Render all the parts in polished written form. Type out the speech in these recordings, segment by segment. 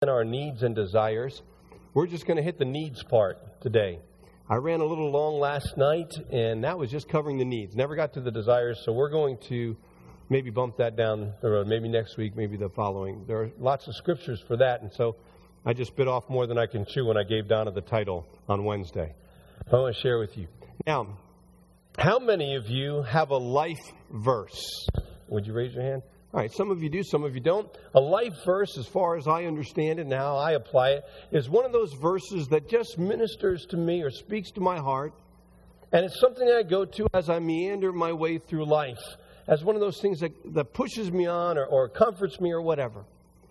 our needs and desires. We're just going to hit the needs part today. I ran a little long last night, and that was just covering the needs. Never got to the desires, so we're going to maybe bump that down the road. Maybe next week, maybe the following. There are lots of scriptures for that, and so I just bit off more than I can chew when I gave Donna the title on Wednesday. I want to share with you. Now, how many of you have a life verse? Would you raise your hand? All right, some of you do, some of you don't. A life verse, as far as I understand it and how I apply it, is one of those verses that just ministers to me or speaks to my heart. And it's something that I go to as I meander my way through life, as one of those things that pushes me on or comforts me or whatever.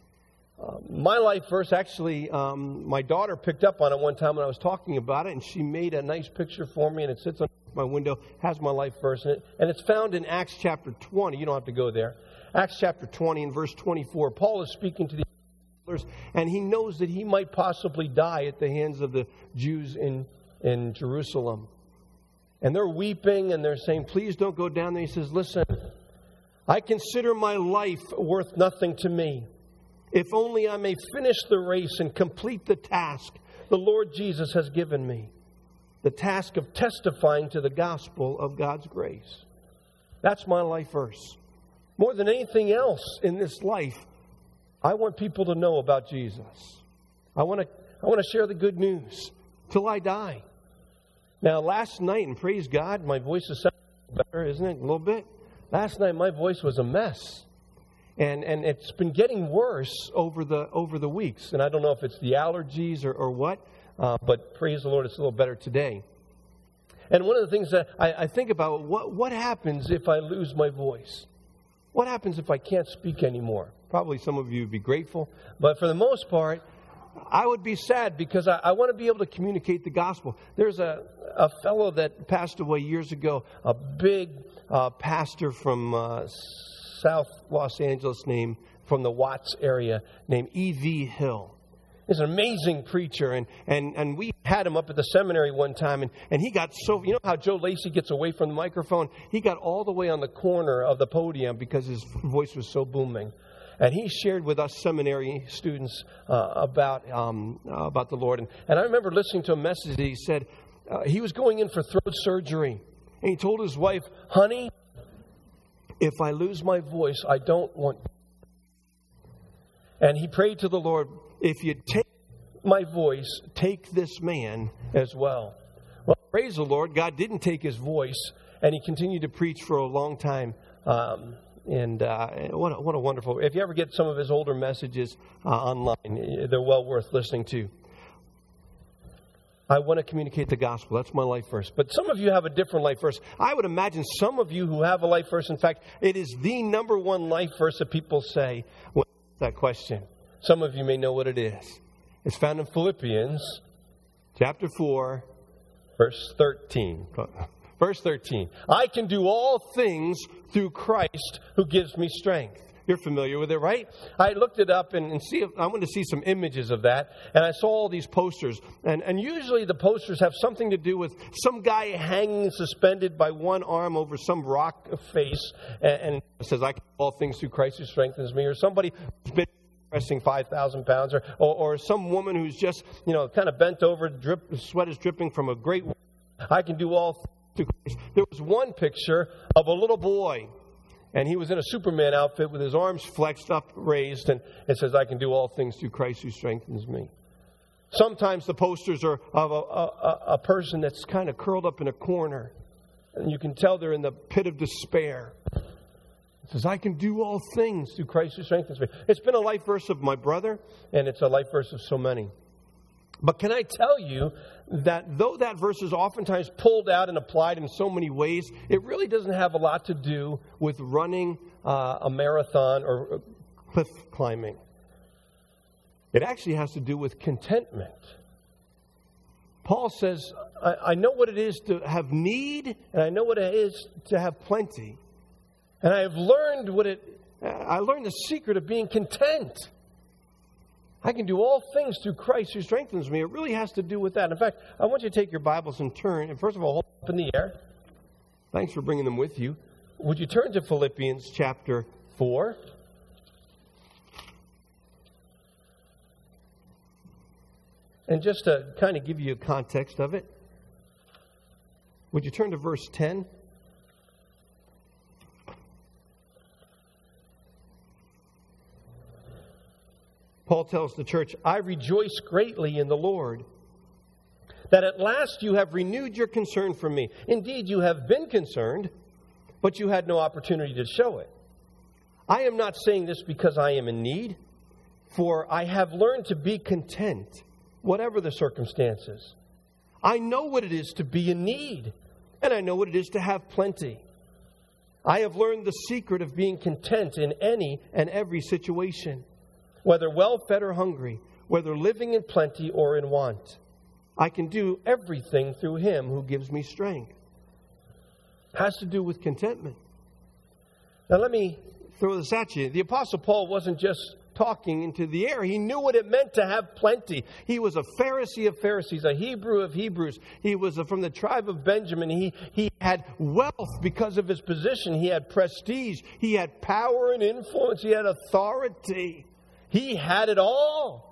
My life verse, actually, my daughter picked up on it one time when I was talking about it, and she made a nice picture for me, and it sits on my window, has my life verse in it. And it's found in Acts chapter 20. You don't have to go there. Acts chapter 20 and verse 24. Paul is speaking to the apostles, and he knows that he might possibly die at the hands of the Jews in Jerusalem. And they're weeping, and they're saying, please don't go down there. He says, listen, I consider my life worth nothing to me, if only I may finish the race and complete the task the Lord Jesus has given me, the task of testifying to the gospel of God's grace. That's my life verse. More than anything else in this life, I want people to know about Jesus. I want to share the good news till I die. Now, last night, and praise God, my voice is better, isn't it? A little bit. Last night, my voice was a mess. And it's been getting worse over the weeks. And I don't know if it's the allergies or what, but praise the Lord, it's a little better today. And one of the things that I think about, what happens if I lose my voice? What happens if I can't speak anymore? Probably some of you would be grateful. But for the most part, I would be sad because I want to be able to communicate the gospel. There's a fellow that passed away years ago, a big pastor from South Los Angeles from the Watts area named E.V. Hill. He's an amazing preacher, and we had him up at the seminary one time, and he got so, you know how Joe Lacey gets away from the microphone? He got all the way on the corner of the podium because his voice was so booming. And he shared with us seminary students about the Lord. And I remember listening to a message that he said he was going in for throat surgery. And he told his wife, honey, if I lose my voice, I don't want... And he prayed to the Lord, if you take my voice, take this man as well. Well, praise the Lord, God didn't take his voice, and he continued to preach for a long time. And what a wonderful... If you ever get some of his older messages online, they're well worth listening to. I want to communicate the gospel. That's my life verse. But some of you have a different life verse. I would imagine some of you who have a life verse, in fact, it is the number one life verse that people say when that question. Some of you may know what it is. It's found in Philippians chapter 4, verse 13. Verse 13. I can do all things through Christ who gives me strength. You're familiar with it, right? I looked it up and I wanted to see some images of that. And I saw all these posters. And usually the posters have something to do with some guy hanging suspended by one arm over some rock face. And it says, I can do all things through Christ who strengthens me. Or somebody who's been pressing 5,000 pounds. Or some woman who's just, kind of bent over, sweat is dripping from a great... I can do all things through Christ. There was one picture of a little boy. And he was in a Superman outfit with his arms flexed up, raised, and it says, I can do all things through Christ who strengthens me. Sometimes the posters are of a person that's kind of curled up in a corner, and you can tell they're in the pit of despair. It says, I can do all things through Christ who strengthens me. It's been a life verse of my brother, and it's a life verse of so many. But can I tell you that though that verse is oftentimes pulled out and applied in so many ways, it really doesn't have a lot to do with running a marathon or cliff climbing. It actually has to do with contentment. Paul says, I know what it is to have need, and I know what it is to have plenty. And I have learned I learned the secret of being content. I can do all things through Christ who strengthens me. It really has to do with that. In fact, I want you to take your Bibles and turn. And first of all, hold them up in the air. Thanks for bringing them with you. Would you turn to Philippians chapter 4? And just to kind of give you a context of it, would you turn to verse 10? Paul tells the church, I rejoice greatly in the Lord that at last you have renewed your concern for me. Indeed, you have been concerned, but you had no opportunity to show it. I am not saying this because I am in need, for I have learned to be content, whatever the circumstances. I know what it is to be in need, and I know what it is to have plenty. I have learned the secret of being content in any and every situation, whether well-fed or hungry, whether living in plenty or in want. I can do everything through Him who gives me strength. It has to do with contentment. Now let me throw this at you. The Apostle Paul wasn't just talking into the air. He knew what it meant to have plenty. He was a Pharisee of Pharisees, a Hebrew of Hebrews. He was from the tribe of Benjamin. He had wealth because of his position. He had prestige. He had power and influence. He had authority. He had it all.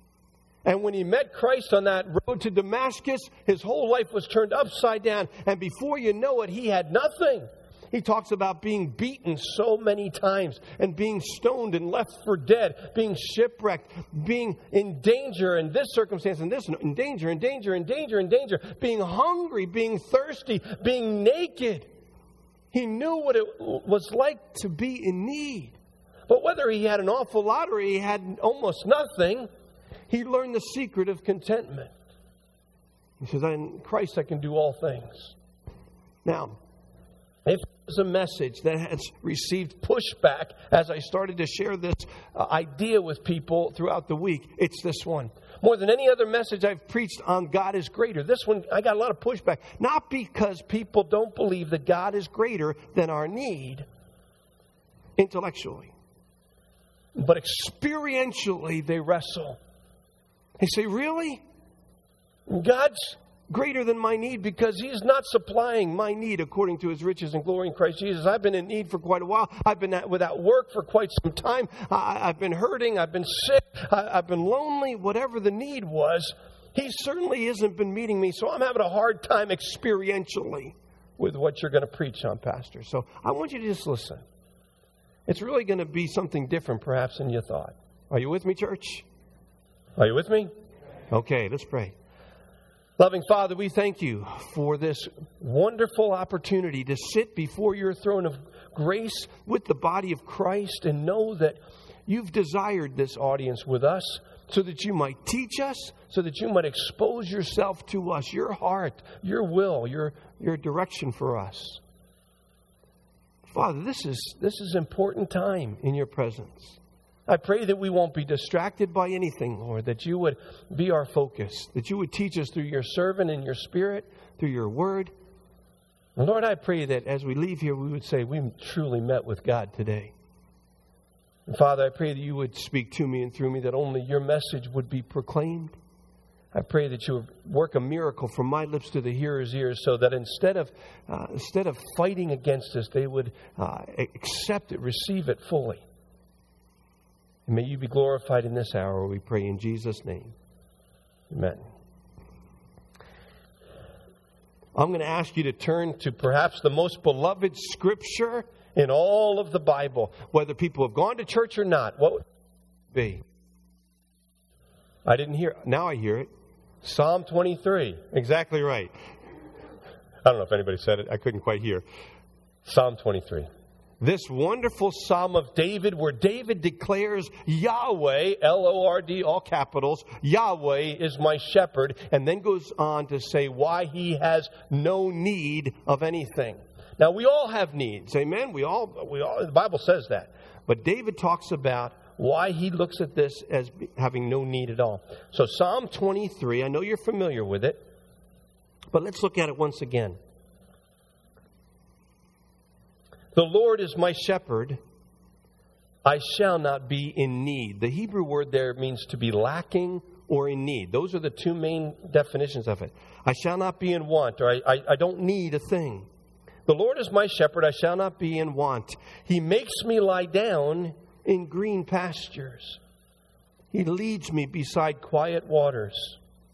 And when he met Christ on that road to Damascus, his whole life was turned upside down. And before you know it, he had nothing. He talks about being beaten so many times and being stoned and left for dead, being shipwrecked, being in danger in this circumstance and this, in danger, being hungry, being thirsty, being naked. He knew what it was like to be in need. But whether he had an awful lot or he had almost nothing, he learned the secret of contentment. He says, in Christ I can do all things. Now, if there's a message that has received pushback as I started to share this idea with people throughout the week, it's this one. More than any other message I've preached on God is greater. This one, I got a lot of pushback. Not because people don't believe that God is greater than our need intellectually, but experientially they wrestle. They say, really? God's greater than my need because He's not supplying my need according to His riches and glory in Christ Jesus. I've been in need for quite a while. I've been without work for quite some time. I've been hurting. I've been sick. I've been lonely. Whatever the need was, He certainly hasn't been meeting me. So I'm having a hard time experientially with what you're going to preach on, Pastor. So I want you to just listen. It's really going to be something different perhaps than you thought. Are you with me, church? Are you with me? Okay, let's pray. Loving Father, we thank You for this wonderful opportunity to sit before Your throne of grace with the body of Christ and know that You've desired this audience with us so that You might teach us, so that You might expose Yourself to us, Your heart, Your will, Your direction for us. Father, this is important time in Your presence. I pray that we won't be distracted by anything, Lord, that You would be our focus, that You would teach us through Your servant and Your Spirit, through Your word. And Lord, I pray that as we leave here, we would say we truly met with God today. And Father, I pray that You would speak to me and through me, that only Your message would be proclaimed. I pray that You would work a miracle from my lips to the hearer's ears so that instead of fighting against us, they would accept it, receive it fully. And may You be glorified in this hour, we pray in Jesus' name. Amen. I'm going to ask you to turn to perhaps the most beloved scripture in all of the Bible. Whether people have gone to church or not, what would it be? I didn't hear. Now I hear it. Psalm 23. Exactly right. I don't know if anybody said it. I couldn't quite hear. Psalm 23. This wonderful Psalm of David where David declares Yahweh, L-O-R-D, all capitals, Yahweh is my shepherd, and then goes on to say why he has no need of anything. Now, we all have needs, amen? We all, the Bible says that. But David talks about why he looks at this as having no need at all. So Psalm 23, I know you're familiar with it, but let's look at it once again. The Lord is my shepherd, I shall not be in need. The Hebrew word there means to be lacking or in need. Those are the two main definitions of it. I shall not be in want, or I don't need a thing. The Lord is my shepherd, I shall not be in want. He makes me lie down in green pastures. He leads me beside quiet waters.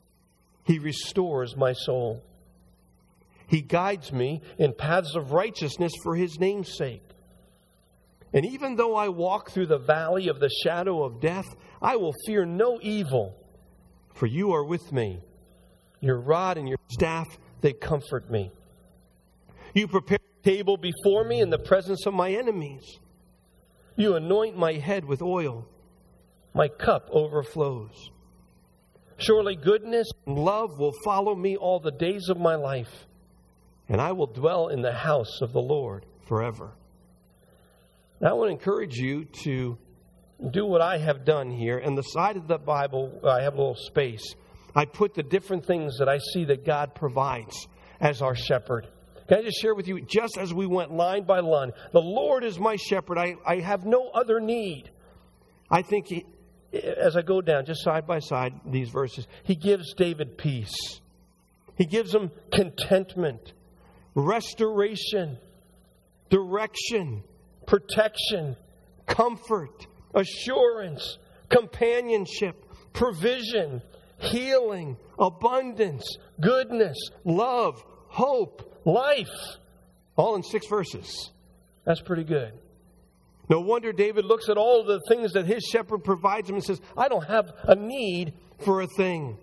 He restores my soul. He guides me in paths of righteousness for His name's sake. And even though I walk through the valley of the shadow of death, I will fear no evil, for You are with me. Your rod and Your staff, they comfort me. You prepare a table before me in the presence of my enemies. You anoint my head with oil. My cup overflows. Surely goodness and love will follow me all the days of my life, and I will dwell in the house of the Lord forever. Now, I want to encourage you to do what I have done here. And the side of the Bible, I have a little space. I put the different things that I see that God provides as our shepherd. Can I just share with you, just as we went line by line, the Lord is my shepherd. I have no other need. I think as I go down, just side by side, these verses, He gives David peace. He gives him contentment, restoration, direction, protection, comfort, assurance, companionship, provision, healing, abundance, goodness, love, hope, life. All in 6 verses. That's pretty good. No wonder David looks at all of the things that his shepherd provides him and says, I don't have a need for a thing.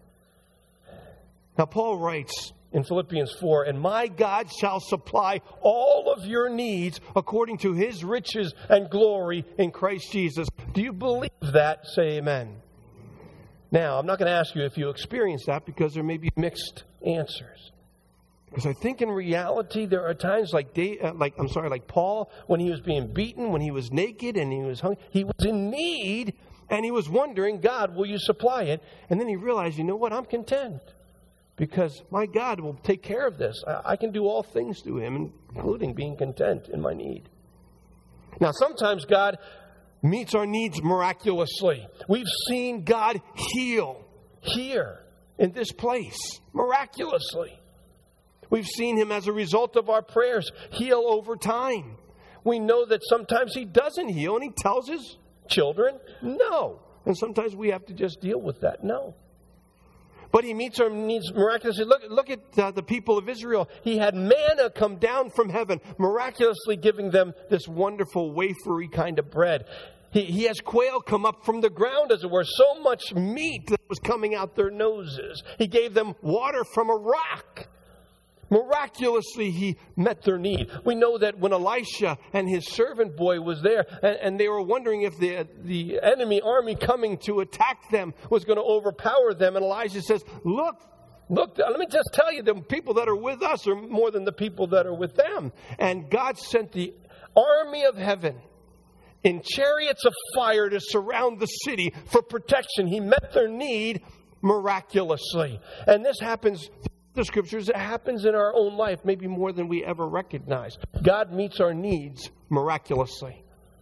Now, Paul writes in Philippians 4, and my God shall supply all of your needs according to His riches and glory in Christ Jesus. Do you believe that? Say amen. Now, I'm not going to ask you if you experience that, because there may be mixed answers. Because I think in reality there are times like Paul, when he was being beaten, when he was naked and he was hungry, he was in need and he was wondering, God, will You supply it? And then he realized, you know what, I'm content. Because my God will take care of this. I can do all things through Him, including being content in my need. Now, sometimes God meets our needs miraculously. We've seen God heal here in this place miraculously. We've seen Him, as a result of our prayers, heal over time. We know that sometimes He doesn't heal and He tells His children no. And sometimes we have to just deal with that no. But He meets our needs miraculously. Look at the people of Israel. He had manna come down from heaven, miraculously giving them this wonderful wafery kind of bread. He has quail come up from the ground, as it were, so much meat that was coming out their noses. He gave them water from a rock. Miraculously, He met their need. We know that when Elisha and his servant boy was there, and they were wondering if the enemy army coming to attack them was going to overpower them, and Elijah says, look, let me just tell you, the people that are with us are more than the people that are with them. And God sent the army of heaven in chariots of fire to surround the city for protection. He met their need miraculously. And this happens the Scriptures, it happens in our own life, maybe more than we ever recognize. God meets our needs miraculously.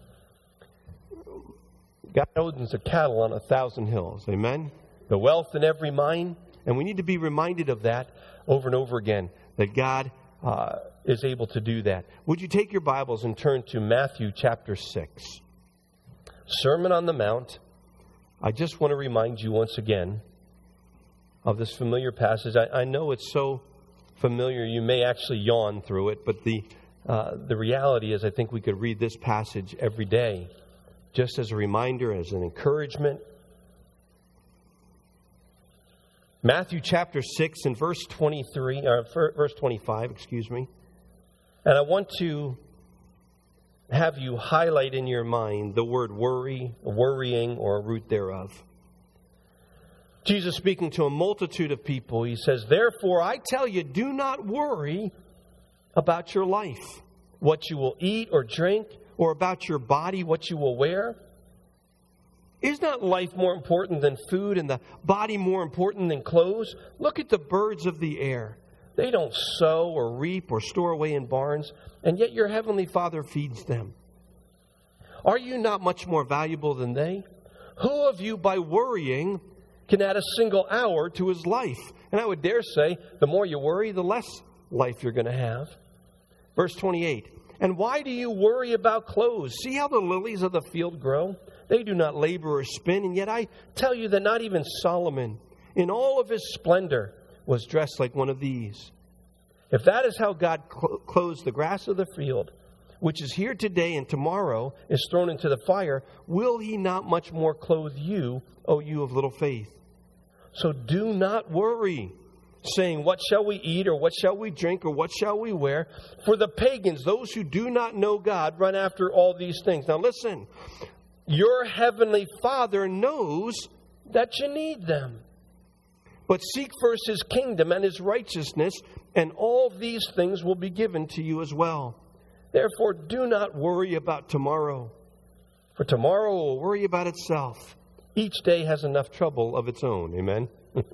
God owns the cattle on 1,000 hills. Amen? The wealth in every mine. And we need to be reminded of that over and over again, that God is able to do that. Would you take your Bibles and turn to Matthew chapter 6? Sermon on the Mount. I just want to remind you once again of this familiar passage. I know it's so familiar you may actually yawn through it, but the reality is I think we could read this passage every day just as a reminder, as an encouragement. Matthew chapter 6 and verse 25, And I want to have you highlight in your mind the word worry, worrying, or a root thereof. Jesus speaking to a multitude of people, He says, therefore I tell you, do not worry about your life, what you will eat or drink, or about your body, what you will wear. Is not life more important than food, and the body more important than clothes? Look at the birds of the air. They don't sow or reap or store away in barns, and yet your heavenly Father feeds them. Are you not much more valuable than they? Who of you, by worrying, can add a single hour to his life? And I would dare say, the more you worry, the less life you're going to have. Verse 28, and why do you worry about clothes? See how the lilies of the field grow? They do not labor or spin, and yet I tell you that not even Solomon, in all of his splendor, was dressed like one of these. If that is how God clothes the grass of the field, which is here today and tomorrow is thrown into the fire, will he not much more clothe you, O you of little faith? So do not worry, saying, what shall we eat, or what shall we drink, or what shall we wear? For the pagans, those who do not know God, run after all these things. Now listen, your heavenly Father knows that you need them. But seek first his kingdom and his righteousness, and all these things will be given to you as well. Therefore, do not worry about tomorrow, for tomorrow will worry about itself. Each day has enough trouble of its own. Amen?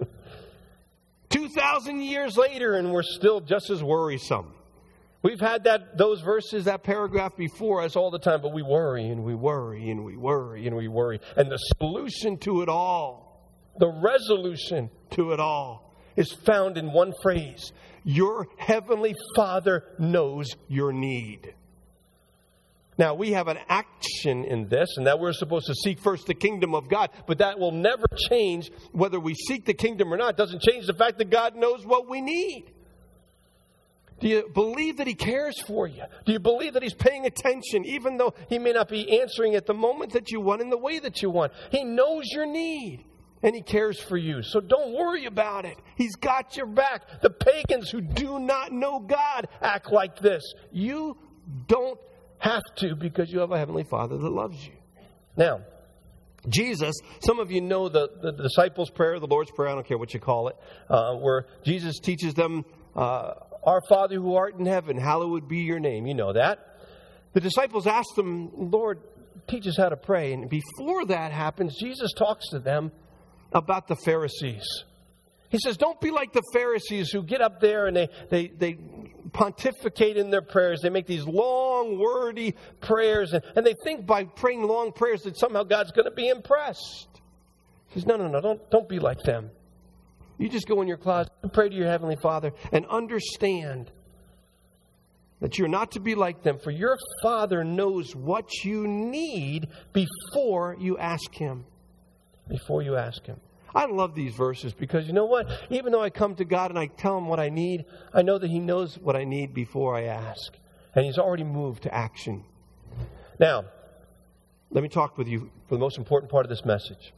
2,000 years later, and we're still just as worrisome. We've had those verses, that paragraph before us all the time, but we worry and we worry and we worry and we worry. And the solution to it all, the resolution to it all, is found in one phrase. Your heavenly Father knows your need. Now, we have an action in this, and that we're supposed to seek first the kingdom of God. But that will never change whether we seek the kingdom or not. It doesn't change the fact that God knows what we need. Do you believe that he cares for you? Do you believe that he's paying attention, even though he may not be answering at the moment that you want, in the way that you want? He knows your need, and he cares for you. So don't worry about it. He's got your back. The pagans who do not know God act like this. You don't have to, because you have a heavenly Father that loves you. Now, Jesus, some of you know the disciples' prayer, the Lord's Prayer, I don't care what you call it, where Jesus teaches them, our Father who art in heaven, hallowed be your name. You know that. The disciples asked him, Lord, teach us how to pray. And before that happens, Jesus talks to them about the Pharisees. He says, don't be like the Pharisees who get up there and they pontificate in their prayers. They make these long, wordy prayers. And they think by praying long prayers that somehow God's going to be impressed. He says, no, don't be like them. You just go in your closet and pray to your heavenly Father and understand that you're not to be like them. For your Father knows what you need before you ask him. Before you ask him. I love these verses because you know what? Even though I come to God and I tell him what I need, I know that he knows what I need before I ask. And he's already moved to action. Now, let me talk with you for the most important part of this message.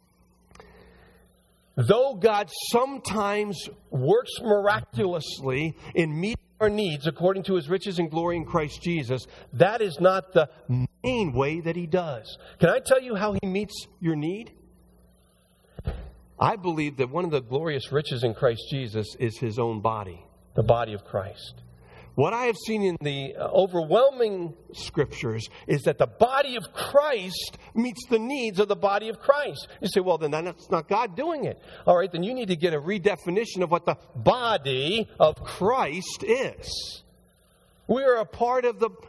Though God sometimes works miraculously in meeting our needs according to his riches and glory in Christ Jesus, that is not the main way that he does. Can I tell you how he meets your need? I believe that one of the glorious riches in Christ Jesus is his own body, the body of Christ. What I have seen in the overwhelming scriptures is that the body of Christ meets the needs of the body of Christ. You say, well, then that's not God doing it. All right, then you need to get a redefinition of what the body of Christ is. We are a part of the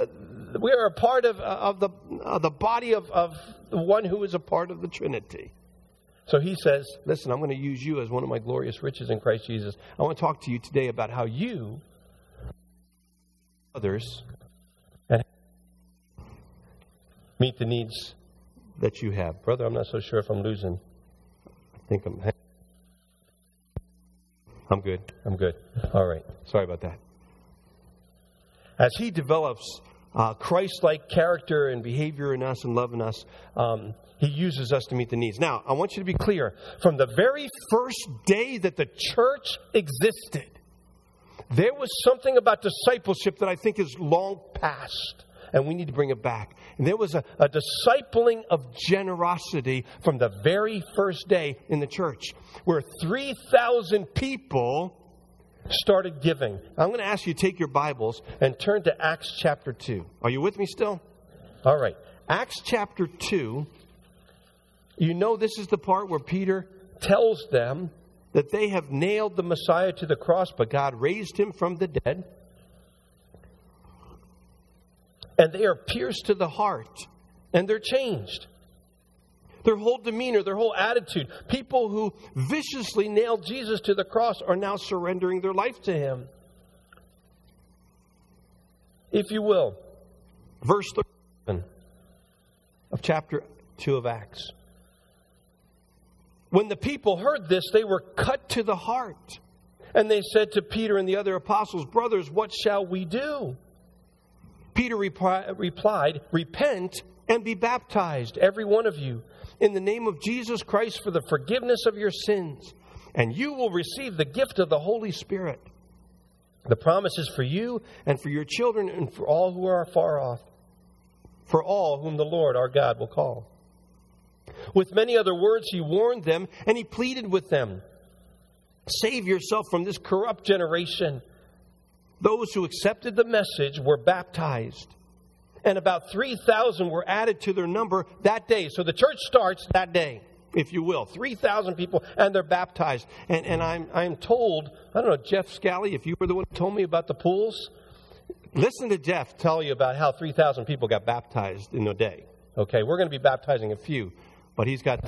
body of the one who is a part of the Trinity. So he says, listen, I'm going to use you as one of my glorious riches in Christ Jesus. I want to talk to you today about how you, others, and meet the needs that you have. Brother, I'm not so sure if I'm losing. I think I'm good. I'm good. All right. Sorry about that. As he develops Christ-like character and behavior in us and love in us, he uses us to meet the needs. Now, I want you to be clear. From the very first day that the church existed, there was something about discipleship that I think is long past, and we need to bring it back. And there was a discipling of generosity from the very first day in the church, where 3,000 people started giving. I'm going to ask you to take your Bibles and turn to Acts chapter 2. Are you with me still? All right. Acts chapter 2. You know this is the part where Peter tells them that they have nailed the Messiah to the cross, but God raised him from the dead. And they are pierced to the heart. And they're changed. Their whole demeanor, their whole attitude. People who viciously nailed Jesus to the cross are now surrendering their life to him. If you will, verse 37 of chapter 2 of Acts. When the people heard this, they were cut to the heart. And they said to Peter and the other apostles, "Brothers, what shall we do?" Peter replied, "Repent and be baptized, every one of you, in the name of Jesus Christ for the forgiveness of your sins, and you will receive the gift of the Holy Spirit. The promise is for you and for your children and for all who are far off, for all whom the Lord our God will call." With many other words, he warned them and he pleaded with them, "Save yourself from this corrupt generation." Those who accepted the message were baptized, and about 3,000 were added to their number that day. So the church starts that day, if you will. 3,000 people, and they're baptized. And I'm told, I don't know, Jeff Scally, if you were the one who told me about the pools, listen to Jeff tell you about how 3,000 people got baptized in a day. Okay, we're going to be baptizing a few, but he's got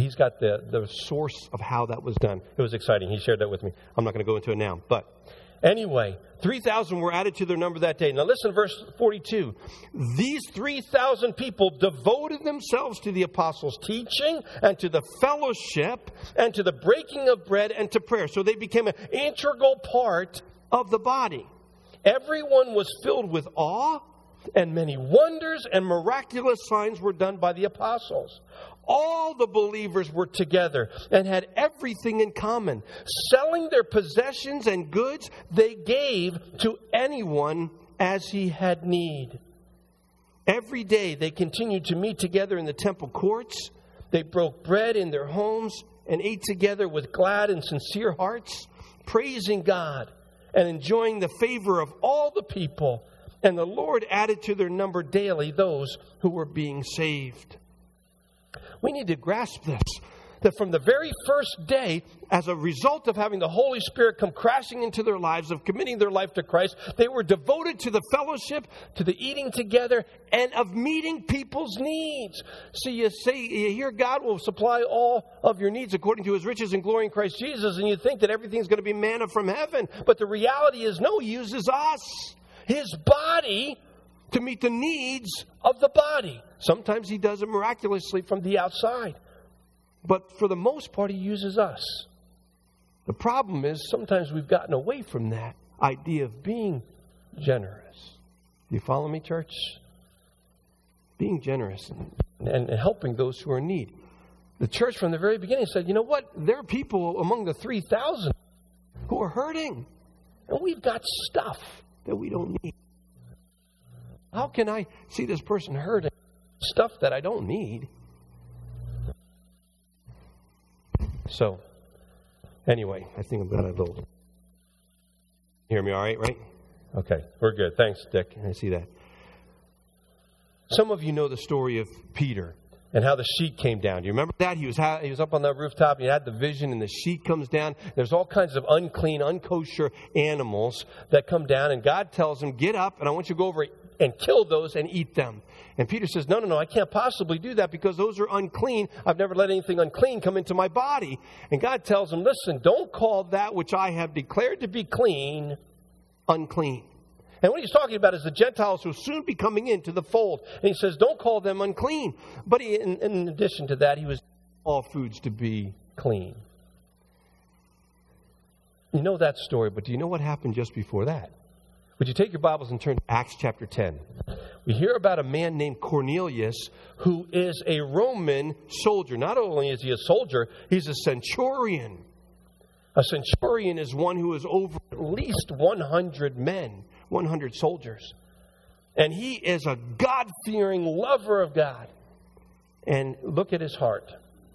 the source of how that was done. It was exciting. He shared that with me. I'm not going to go into it now. But anyway, 3,000 were added to their number that day. Now listen to verse 42. These 3,000 people devoted themselves to the apostles' teaching and to the fellowship and to the breaking of bread and to prayer. So they became an integral part of the body. Everyone was filled with awe, and many wonders and miraculous signs were done by the apostles. All the believers were together and had everything in common. Selling their possessions and goods, they gave to anyone as he had need. Every day they continued to meet together in the temple courts. They broke bread in their homes and ate together with glad and sincere hearts, praising God and enjoying the favor of all the people. And the Lord added to their number daily those who were being saved. We need to grasp this, that from the very first day, as a result of having the Holy Spirit come crashing into their lives, of committing their life to Christ, they were devoted to the fellowship, to the eating together, and of meeting people's needs. So you hear God will supply all of your needs according to his riches and glory in Christ Jesus, and you think that everything's going to be manna from heaven. But the reality is, no, he uses us, his body, to meet the needs of the body. Sometimes he does it miraculously from the outside. But for the most part, he uses us. The problem is sometimes we've gotten away from that idea of being generous. Do you follow me, church? Being generous and helping those who are in need. The church from the very beginning said, you know what? There are people among the 3,000 who are hurting. And we've got stuff that we don't need. How can I see this person hurting stuff that I don't need? So, anyway, I think I'm going to go. Hear me all right, right? Okay, we're good. Thanks, Dick. I see that. Some of you know the story of Peter and how the sheet came down. Do you remember that? He was up on that rooftop, and he had the vision, and the sheet comes down. There's all kinds of unclean, unkosher animals that come down, and God tells him, get up, and I want you to go over and kill those and eat them. And Peter says, no, I can't possibly do that because those are unclean. I've never let anything unclean come into my body. And God tells him, listen, don't call that which I have declared to be clean, unclean. And what he's talking about is the Gentiles who will soon be coming into the fold. And he says, don't call them unclean. But in addition to that, he was all foods to be clean. You know that story, but do you know what happened just before that? Would you take your Bibles and turn to Acts chapter 10? We hear about a man named Cornelius who is a Roman soldier. Not only is he a soldier, he's a centurion. A centurion is one who is over at least 100 men, 100 soldiers. And he is a God-fearing lover of God. And look at his heart.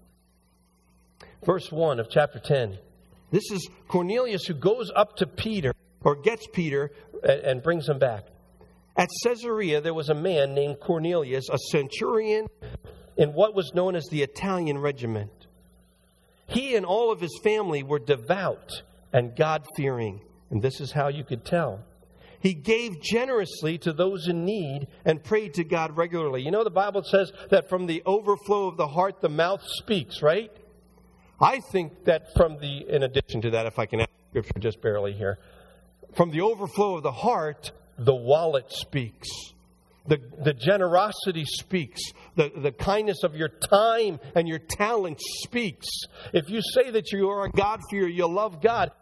Verse 1 of chapter 10. This is Cornelius who goes up to Peter, or gets Peter, and brings him back. At Caesarea, there was a man named Cornelius, a centurion in what was known as the Italian regiment. He and all of his family were devout and God-fearing. And this is how you could tell. He gave generously to those in need and prayed to God regularly. You know, the Bible says that from the overflow of the heart, the mouth speaks, right? I think that in addition to that, if I can add scripture just barely here, from the overflow of the heart, the wallet speaks. The generosity speaks. The kindness of your time and your talent speaks. If you say that you are a God-fearer, you love God,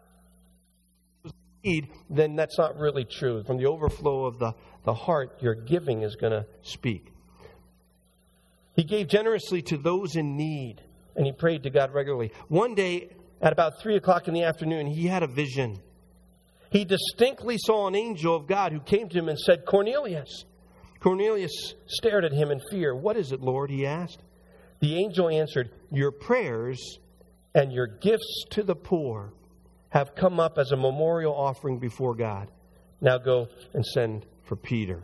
then that's not really true. From the overflow of the heart, your giving is going to speak. He gave generously to those in need, and he prayed to God regularly. One day, at about 3 o'clock in the afternoon, he had a vision. He distinctly saw an angel of God who came to him and said, "Cornelius." Cornelius stared at him in fear. "What is it, Lord?" he asked. The angel answered, "Your prayers and your gifts to the poor have come up as a memorial offering before God. Now go and send for Peter."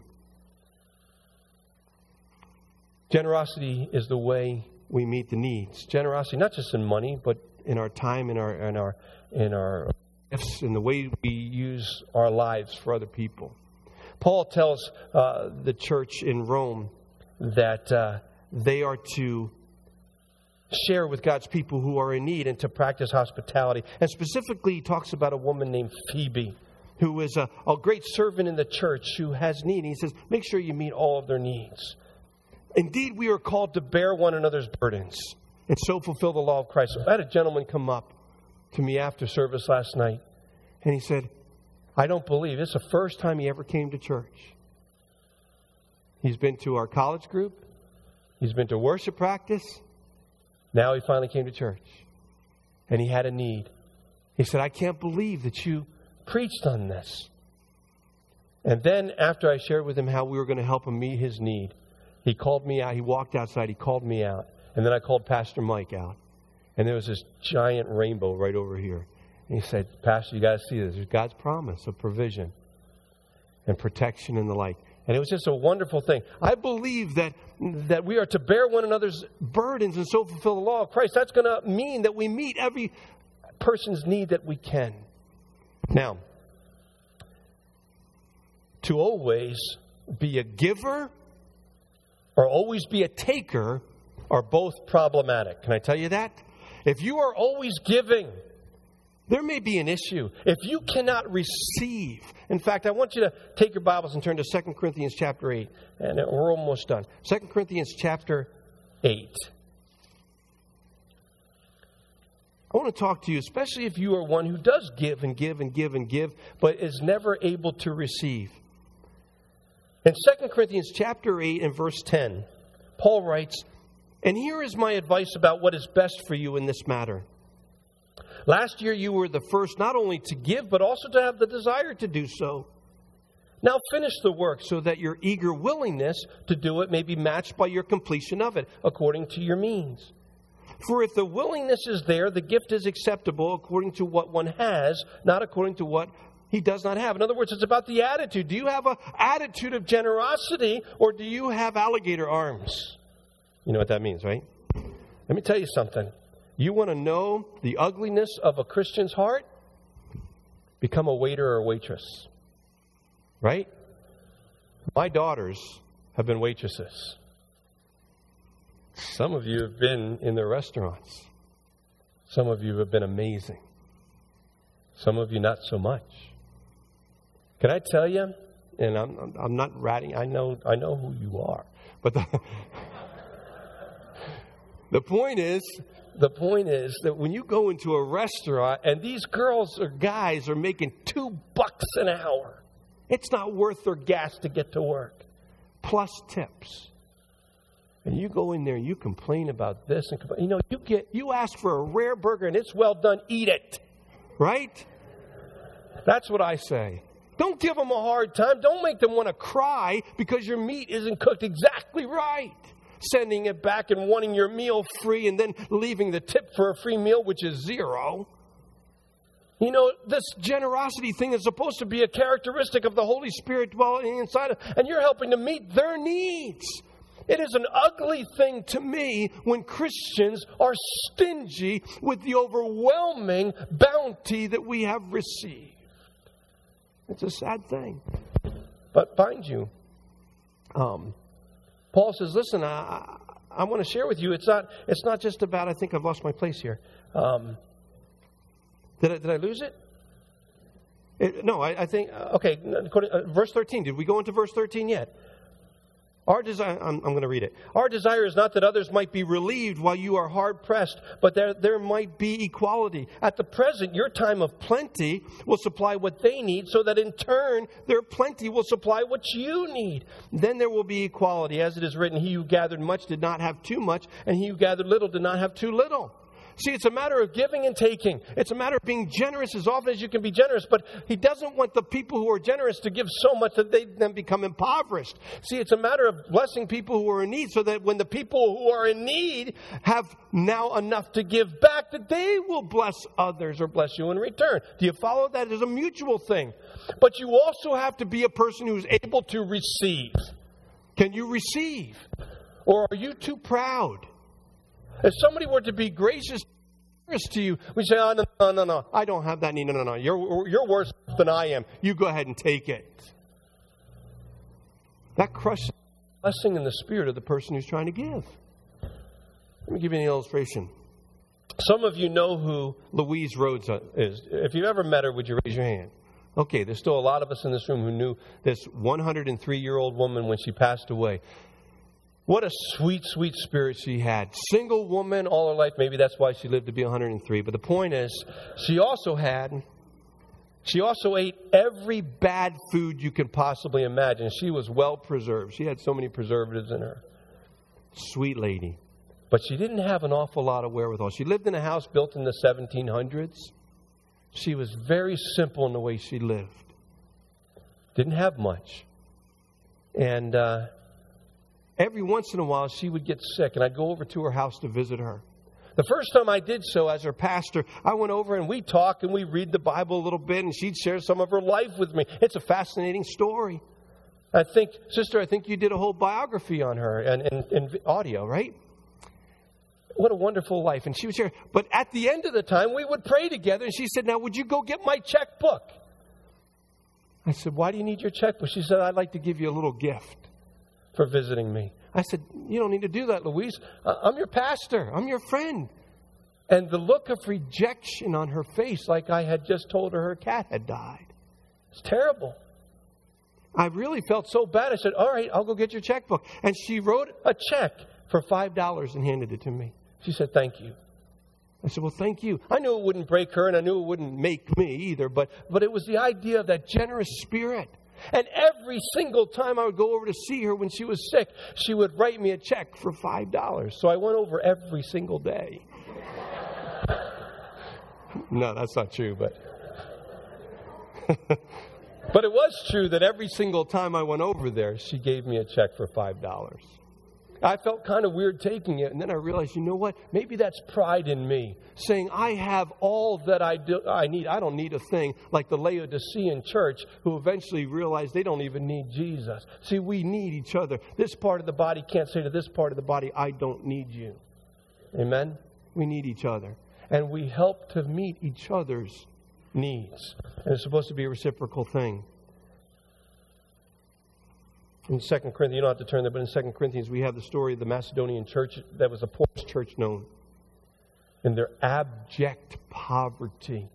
Generosity is the way we meet the needs. Generosity, not just in money, but in our time, in our gifts, in the way we use our lives for other people. Paul tells the church in Rome that they are to share with God's people who are in need and to practice hospitality. And specifically, he talks about a woman named Phoebe, who is a great servant in the church who has need. And he says, make sure you meet all of their needs. Indeed, we are called to bear one another's burdens and so fulfill the law of Christ. I had a gentleman come up to me after service last night, and he said, I don't believe it's the first time he ever came to church. He's been to our college group. He's been to worship practice. Now he finally came to church. And he had a need. He said, I can't believe that you preached on this. And then after I shared with him how we were going to help him meet his need, he called me out. He walked outside. He called me out. And then I called Pastor Mike out. And there was this giant rainbow right over here. And he said, Pastor, you got to see this. There's God's promise of provision and protection and the like. And it was just a wonderful thing. I believe that we are to bear one another's burdens and so fulfill the law of Christ. That's going to mean that we meet every person's need that we can. Now, to always be a giver or always be a taker are both problematic. Can I tell you that? If you are always giving, there may be an issue. If you cannot receive. In fact, I want you to take your Bibles and turn to 2 Corinthians chapter 8. And we're almost done. 2 Corinthians chapter 8. I want to talk to you, especially if you are one who does give and give and give and give, but is never able to receive. In 2 Corinthians chapter 8 and verse 10, Paul writes, "And here is my advice about what is best for you in this matter. Last year you were the first not only to give, but also to have the desire to do so. Now finish the work so that your eager willingness to do it may be matched by your completion of it, according to your means. For if the willingness is there, the gift is acceptable according to what one has, not according to what he does not have." In other words, it's about the attitude. Do you have an attitude of generosity, or do you have alligator arms? You know what that means, right? Let me tell you something. You want to know the ugliness of a Christian's heart? Become a waiter or a waitress. Right? My daughters have been waitresses. Some of you have been in their restaurants. Some of you have been amazing. Some of you not so much. Can I tell you? And I'm not ratting. I know who you are. But the point is that when you go into a restaurant and these girls or guys are making $2 an hour, it's not worth their gas to get to work, plus tips. And you go in there and you complain about this and you ask for a rare burger and it's well done, eat it. Right? That's what I say. Don't give them a hard time. Don't make them want to cry because your meat isn't cooked exactly right. Sending it back and wanting your meal free and then leaving the tip for a free meal, which is $0. You know, this generosity thing is supposed to be a characteristic of the Holy Spirit dwelling inside of, and you're helping to meet their needs. It is an ugly thing to me when Christians are stingy with the overwhelming bounty that we have received. It's a sad thing. But mind you, Paul says, listen, I want to share with you. It's not just about, I think I've lost my place here. Did I lose it? No, I think, okay, verse 13. Did we go into verse 13 yet? I'm going to read it. Our desire is not that others might be relieved while you are hard pressed, but there might be equality. At the present, your time of plenty will supply what they need, so that in turn, their plenty will supply what you need. Then there will be equality. As it is written, he who gathered much did not have too much, and he who gathered little did not have too little. See, it's a matter of giving and taking. It's a matter of being generous as often as you can be generous. But he doesn't want the people who are generous to give so much that they then become impoverished. See, it's a matter of blessing people who are in need, so that when the people who are in need have now enough to give back, that they will bless others or bless you in return. Do you follow that? It's a mutual thing. But you also have to be a person who's able to receive. Can you receive? Or are you too proud? If somebody were to be gracious to you, we say, oh, no, I don't have that need. No. You're worse than I am. You go ahead and take it. That crushes the blessing and the spirit of the person who's trying to give. Let me give you an illustration. Some of you know who Louise Rhodes is. If you've ever met her, would you raise your hand? Okay, there's still a lot of us in this room who knew this 103-year-old woman when she passed away. What a sweet, sweet spirit she had. Single woman all her life. Maybe that's why she lived to be 103. But the point is, she also ate every bad food you can possibly imagine. She was well preserved. She had so many preservatives in her. Sweet lady. But she didn't have an awful lot of wherewithal. She lived in a house built in the 1700s. She was very simple in the way she lived. Didn't have much. And every once in a while, she would get sick, and I'd go over to her house to visit her. The first time I did so as her pastor, I went over and we talk and we read the Bible a little bit, and she'd share some of her life with me. It's a fascinating story. Sister, I think you did a whole biography on her in audio, right? What a wonderful life. And she would share. But at the end of the time, we would pray together, and she said, now, would you go get my checkbook? I said, why do you need your checkbook? She said, I'd like to give you a little gift for visiting me. I said, you don't need to do that, Louise. I'm your pastor. I'm your friend. And the look of rejection on her face, like I had just told her cat had died. It's terrible. I really felt so bad. I said, all right, I'll go get your checkbook. And she wrote a check for $5 and handed it to me. She said, thank you. I said, well, thank you. I knew it wouldn't break her, and I knew it wouldn't make me either, but it was the idea of that generous spirit. And every single time I would go over to see her when she was sick, she would write me a check for $5. So I went over every single day. No, that's not true, but it was true that every single time I went over there, she gave me a check for $5. I felt kind of weird taking it, and then I realized, you know what? Maybe that's pride in me, saying I have all that I need. I don't need a thing, like the Laodicean church, who eventually realized they don't even need Jesus. See, we need each other. This part of the body can't say to this part of the body, I don't need you. Amen? We need each other. And we help to meet each other's needs. And it's supposed to be a reciprocal thing. In 2 Corinthians, you don't have to turn there, but in 2 Corinthians, we have the story of the Macedonian church that was the poorest church known. In their abject poverty,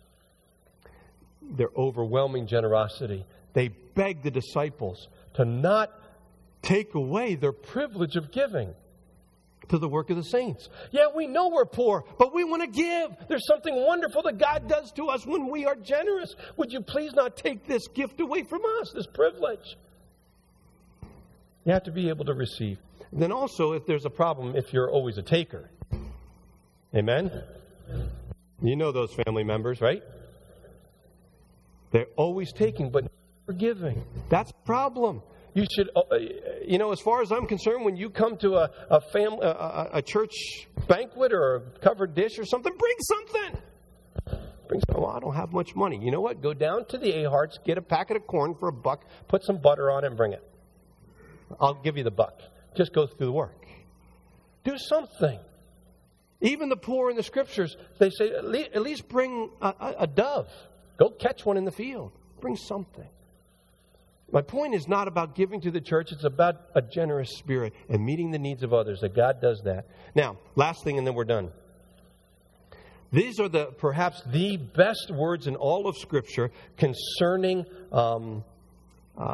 their overwhelming generosity, they begged the disciples to not take away their privilege of giving to the work of the saints. Yeah, we know we're poor, but we want to give. There's something wonderful that God does to us when we are generous. Would you please not take this gift away from us, this privilege? You have to be able to receive. And then also, if there's a problem, if you're always a taker. Amen? You know those family members, right? They're always taking, but never giving. That's a problem. You should, as far as I'm concerned, when you come to a church banquet or a covered dish or something, bring something. Well, I don't have much money. You know what? Go down to the A-Hearts, get a packet of corn for $1, put some butter on it, and bring it. I'll give you the $1. Just go through the work. Do something. Even the poor in the Scriptures, they say, at least bring a dove. Go catch one in the field. Bring something. My point is not about giving to the church. It's about a generous spirit and meeting the needs of others, that God does that. Now, last thing, and then we're done. These are perhaps the best words in all of Scripture concerning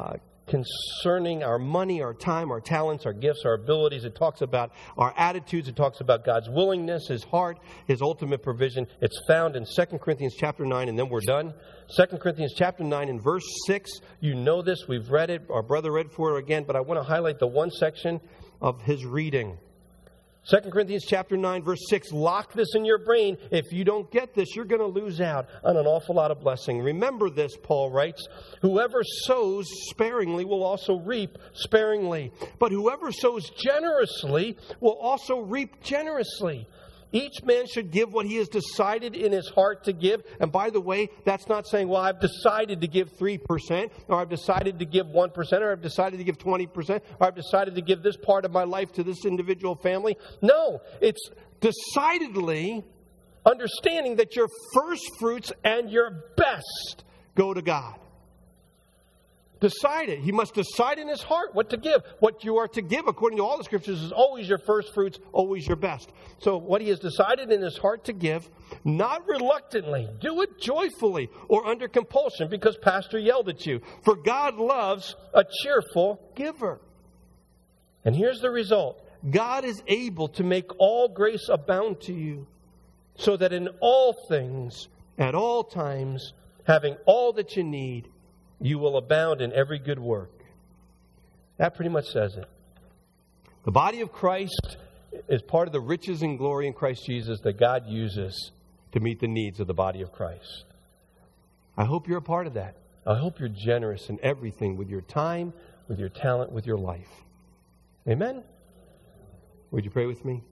concerning our money, our time, our talents, our gifts, our abilities. It talks about our attitudes. It talks about God's willingness, His heart, His ultimate provision. It's found in 2 Corinthians chapter 9, and then we're done. 2 Corinthians chapter 9 and verse 6. You know this. We've read it. Our brother read for it again, but I want to highlight the one section of his reading. 2 Corinthians chapter 9, verse 6, lock this in your brain. If you don't get this, you're going to lose out on an awful lot of blessing. Remember this, Paul writes, whoever sows sparingly will also reap sparingly. But whoever sows generously will also reap generously. Each man should give what he has decided in his heart to give. And by the way, that's not saying, well, I've decided to give 3%, or I've decided to give 1%, or I've decided to give 20%, or I've decided to give this part of my life to this individual family. No, it's decidedly understanding that your first fruits and your best go to God. Decide it. He must decide in his heart what to give. What you are to give, according to all the Scriptures, is always your first fruits, always your best. So what he has decided in his heart to give, not reluctantly, do it joyfully or under compulsion because pastor yelled at you. For God loves a cheerful giver. And here's the result. God is able to make all grace abound to you, so that in all things, at all times, having all that you need, you will abound in every good work. That pretty much says it. The body of Christ is part of the riches and glory in Christ Jesus that God uses to meet the needs of the body of Christ. I hope you're a part of that. I hope you're generous in everything, with your time, with your talent, with your life. Amen? Would you pray with me?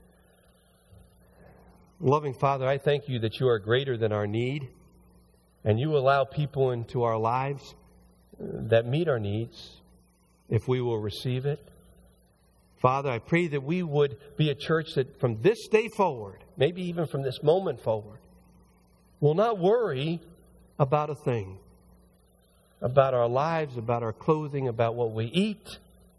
Loving Father, I thank you that you are greater than our need. And you allow people into our lives that meet our needs if we will receive it. Father, I pray that we would be a church that from this day forward, maybe even from this moment forward, will not worry about a thing. About our lives, about our clothing, about what we eat.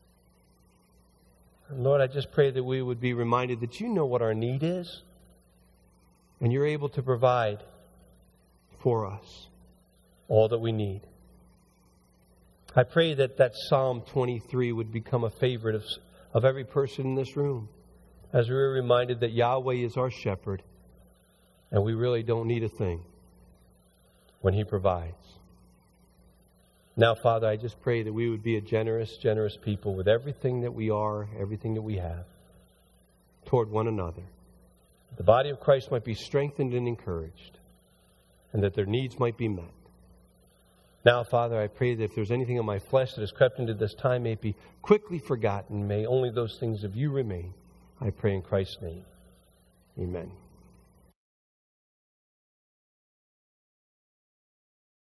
And Lord, I just pray that we would be reminded that you know what our need is. And you're able to provide for us all that we need. I pray that Psalm 23 would become a favorite of every person in this room, as we're reminded that Yahweh is our shepherd and we really don't need a thing when He provides. Now, Father, I just pray that we would be a generous, generous people with everything that we are, everything that we have, toward one another. The body of Christ might be strengthened and encouraged, and that their needs might be met. Now, Father, I pray that if there's anything in my flesh that has crept into this time, may it be quickly forgotten. May only those things of you remain. I pray in Christ's name. Amen.